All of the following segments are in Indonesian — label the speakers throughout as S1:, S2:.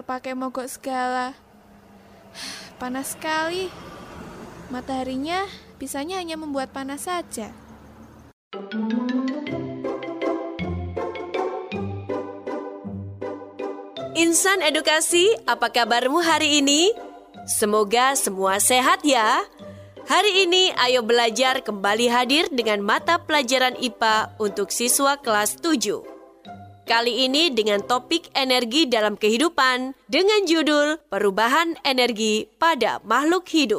S1: pakai mogok segala. Panas sekali. Mataharinya bisanya hanya membuat panas saja.
S2: Insan Edukasi, apa kabarmu hari ini? Semoga semua sehat ya. Hari ini ayo belajar kembali hadir dengan mata pelajaran IPA untuk siswa kelas 7. Kali ini dengan topik energi dalam kehidupan dengan judul Perubahan Energi pada Makhluk Hidup.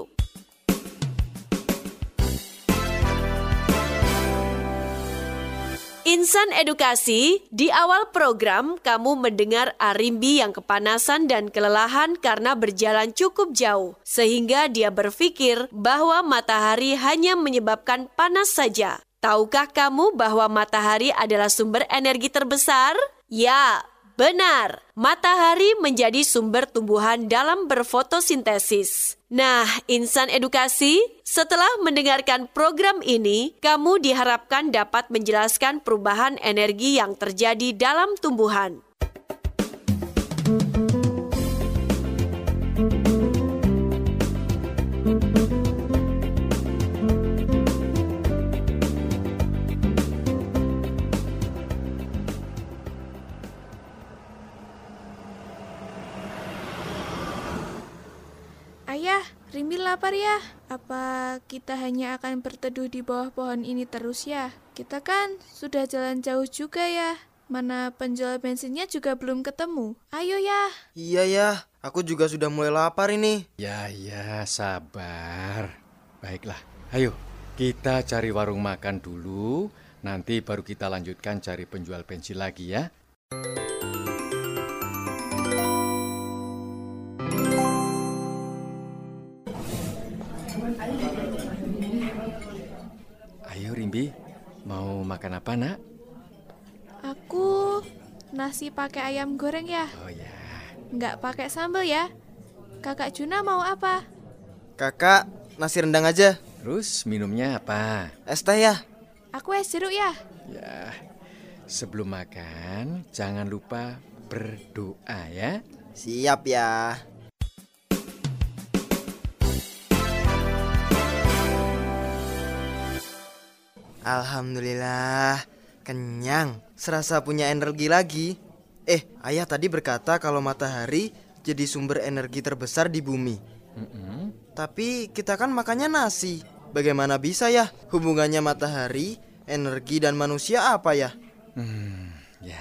S2: Insan Edukasi, di awal program kamu mendengar Arimbi yang kepanasan dan kelelahan karena berjalan cukup jauh, sehingga dia berpikir bahwa matahari hanya menyebabkan panas saja. Tahukah kamu bahwa matahari adalah sumber energi terbesar? Ya, benar. Matahari menjadi sumber tumbuhan dalam berfotosintesis. Nah, Insan Edukasi, setelah mendengarkan program ini, kamu diharapkan dapat menjelaskan perubahan energi yang terjadi dalam tumbuhan.
S1: Ayah, Rimbi lapar ya? Apa kita hanya akan berteduh di bawah pohon ini terus ya? Kita kan sudah jalan jauh juga ya. Mana penjual bensinnya juga belum ketemu. Ayo ya.
S3: Iya ya, aku juga sudah mulai lapar ini.
S4: Ya, sabar. Baiklah, ayo kita cari warung makan dulu. Nanti baru kita lanjutkan cari penjual bensin lagi ya. Ayo Rimbi, mau makan apa nak?
S1: Aku nasi pakai ayam goreng ya.
S4: Oh ya.
S1: Nggak pakai sambal ya. Kakak Juna mau apa?
S3: Kakak, nasi rendang aja.
S4: Terus minumnya apa?
S3: Es teh ya.
S1: Aku es jeruk ya.
S4: Ya, sebelum makan jangan lupa berdoa ya.
S3: Siap ya. Alhamdulillah, kenyang. Serasa punya energi lagi. Ayah tadi berkata kalau matahari jadi sumber energi terbesar di bumi. Tapi kita kan makannya nasi. Bagaimana bisa ya hubungannya matahari, energi dan manusia apa ya?
S4: Ya,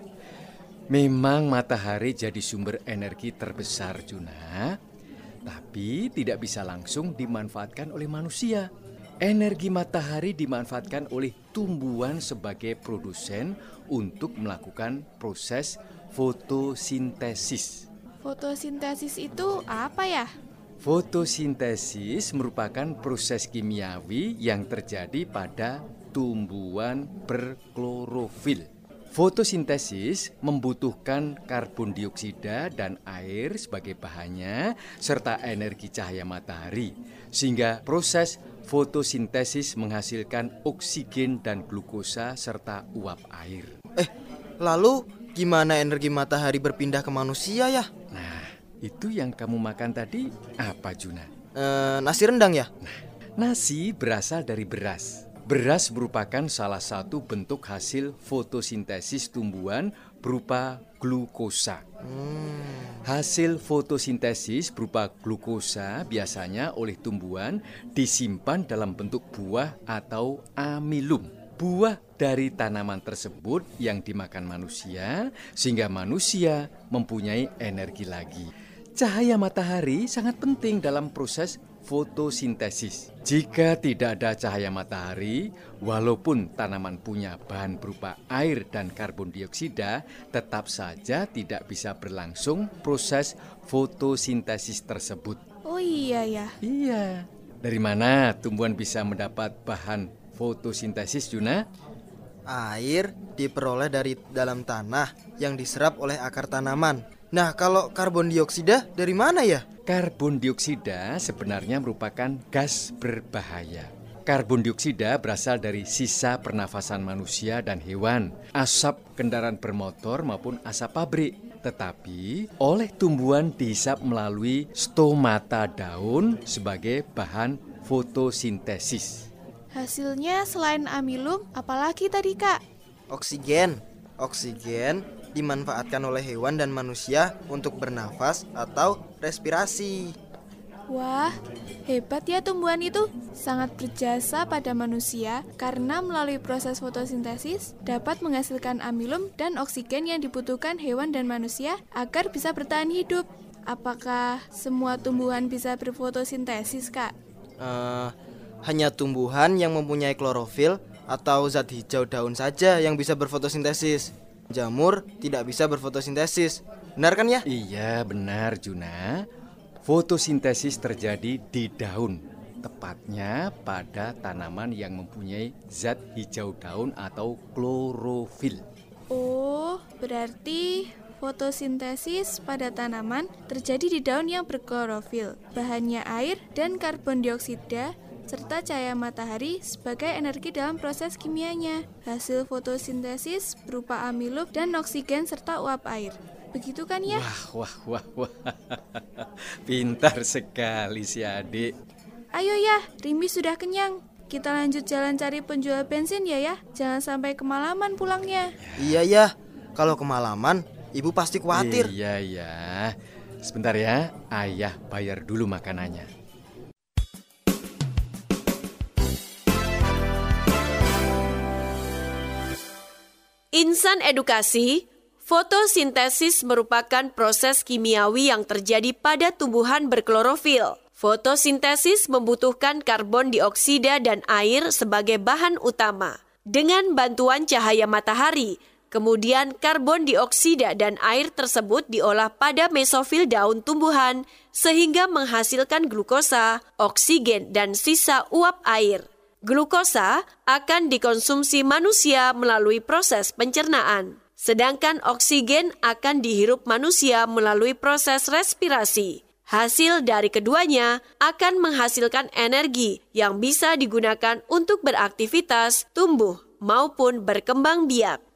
S4: memang matahari jadi sumber energi terbesar Juna, tapi tidak bisa langsung dimanfaatkan oleh manusia. Energi matahari dimanfaatkan oleh tumbuhan sebagai produsen untuk melakukan proses fotosintesis.
S1: Fotosintesis itu apa ya?
S4: Fotosintesis merupakan proses kimiawi yang terjadi pada tumbuhan berklorofil. Fotosintesis membutuhkan karbon dioksida dan air sebagai bahannya serta energi cahaya matahari, sehingga proses fotosintesis menghasilkan oksigen dan glukosa serta uap air.
S3: Lalu gimana energi matahari berpindah ke manusia ya?
S4: Nah, itu yang kamu makan tadi apa Juna?
S3: Nasi rendang ya?
S4: Nasi berasal dari beras. Beras merupakan salah satu bentuk hasil fotosintesis tumbuhan berupa glukosa. Hasil fotosintesis berupa glukosa biasanya oleh tumbuhan disimpan dalam bentuk buah atau amilum. Buah dari tanaman tersebut yang dimakan manusia sehingga manusia mempunyai energi lagi. Cahaya matahari sangat penting dalam proses fotosintesis. Jika tidak ada cahaya matahari, walaupun tanaman punya bahan berupa air dan karbon dioksida, tetap saja tidak bisa berlangsung proses fotosintesis tersebut.
S1: Oh iya ya.
S4: Iya. Dari mana tumbuhan bisa mendapat bahan fotosintesis, Juna?
S3: Air diperoleh dari dalam tanah yang diserap oleh akar tanaman. Nah, kalau karbon dioksida dari mana ya?
S4: Karbon dioksida sebenarnya merupakan gas berbahaya. Karbon dioksida berasal dari sisa pernafasan manusia dan hewan, asap kendaraan bermotor maupun asap pabrik. tetapi oleh tumbuhan dihisap melalui stomata daun sebagai bahan fotosintesis.
S1: Hasilnya selain amilum, apalagi tadi Kak?
S3: Oksigen. Oksigen dimanfaatkan oleh hewan dan manusia untuk bernafas atau respirasi.
S1: Wah, hebat ya tumbuhan itu. Sangat berjasa pada manusia karena melalui proses fotosintesis dapat menghasilkan amilum dan oksigen yang dibutuhkan hewan dan manusia agar bisa bertahan hidup. Apakah semua tumbuhan bisa berfotosintesis, Kak?
S3: Hanya tumbuhan yang mempunyai klorofil atau zat hijau daun saja yang bisa berfotosintesis. Jamur tidak bisa berfotosintesis. Benar kan ya?
S4: Iya, benar Juna. Fotosintesis terjadi di daun, tepatnya pada tanaman yang mempunyai zat hijau daun atau klorofil.
S1: Oh, berarti fotosintesis pada tanaman terjadi di daun yang berklorofil. Bahannya air dan karbon dioksida serta cahaya matahari sebagai energi dalam proses kimianya. Hasil fotosintesis berupa amilum dan oksigen serta uap air. Begitu kan ya?
S4: Wah. Pintar sekali si adik.
S1: Ayo ya, Rimbi sudah kenyang. Kita lanjut jalan cari penjual bensin ya. Jangan sampai kemalaman pulangnya.
S3: Iya ya, kalau kemalaman ibu pasti khawatir.
S4: Iya. Sebentar ya, ayah bayar dulu makanannya.
S2: Insan edukasi. Fotosintesis merupakan proses kimiawi yang terjadi pada tumbuhan berklorofil. Fotosintesis membutuhkan karbon dioksida dan air sebagai bahan utama. Dengan bantuan cahaya matahari, kemudian karbon dioksida dan air tersebut diolah pada mesofil daun tumbuhan sehingga menghasilkan glukosa, oksigen, dan sisa uap air. Glukosa akan dikonsumsi manusia melalui proses pencernaan. Sedangkan oksigen akan dihirup manusia melalui proses respirasi. Hasil dari keduanya akan menghasilkan energi yang bisa digunakan untuk beraktivitas, tumbuh, maupun berkembang biak.